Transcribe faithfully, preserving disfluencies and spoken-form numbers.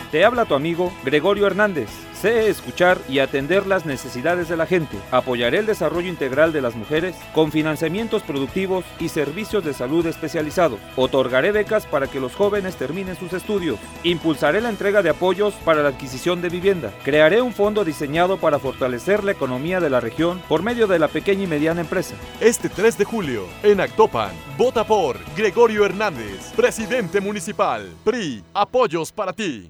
Te habla tu amigo Gregorio Hernández. Sé escuchar y atender las necesidades de la gente. Apoyaré el desarrollo integral de las mujeres con financiamientos productivos y servicios de salud especializados. Otorgaré becas para que los jóvenes terminen sus estudios. Impulsaré la entrega de apoyos para la adquisición de vivienda. Crearé un fondo diseñado para fortalecer la economía de la región por medio de la pequeña y mediana empresa. Este tres de julio, en Actopan, vota por Gregorio Hernández, presidente municipal. P R I, apoyos para ti.